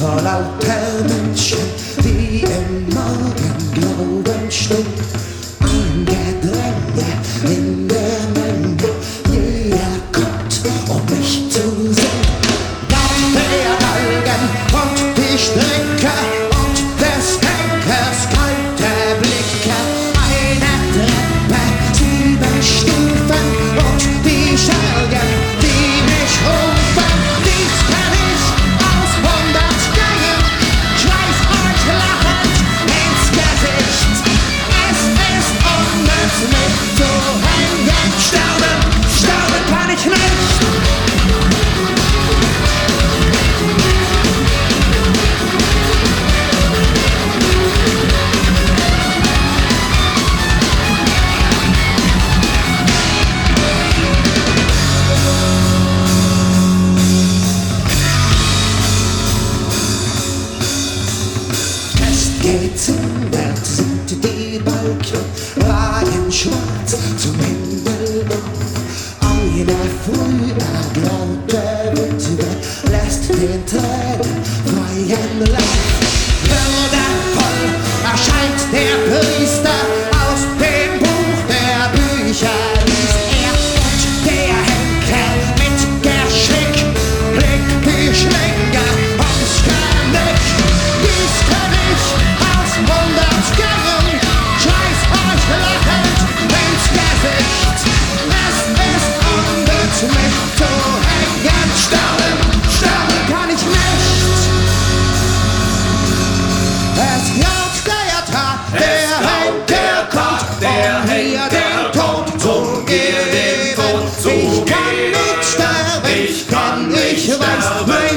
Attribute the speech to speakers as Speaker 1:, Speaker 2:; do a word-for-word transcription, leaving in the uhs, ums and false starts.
Speaker 1: vor lauter Menschen, die im Morgenglauben stehen. Ein Gedränge in der Menge, jeder kommt, um mich zu sehen. Laut der Galgen und die Stricke und des Henkers kalte Blicke. Eine Treppe, sieben Stufen und die Schergen, die mich rufen. Dies kenn ich aus hundert Gängen, schmeiß euch lachend ins Gesicht. Es ist unnütz, mich zu hängen. Sterben, sterben kann ich nicht. Geht's inwärts, sind die Balken Reihen schwarz zum Himmel auf. Eine früh ergraute Witwe lässt den Tränen freien Lauf. Würdevoll erscheint der Priester, aus dem Buch der Bücher liest er. Und der Henker mit Geschick legt die Schlinge ums Genick. Dies kann ich aus hundert Gängen, schmeiß euch lachend ins Gesicht. Es ist unnütz, mich zu hängen. Sterben, sterben kann ich nicht. Es graut der Tag, der Henker kommt, um mir den Tod zu geben. Ich kann nicht sterben, ich kann nicht, weiß,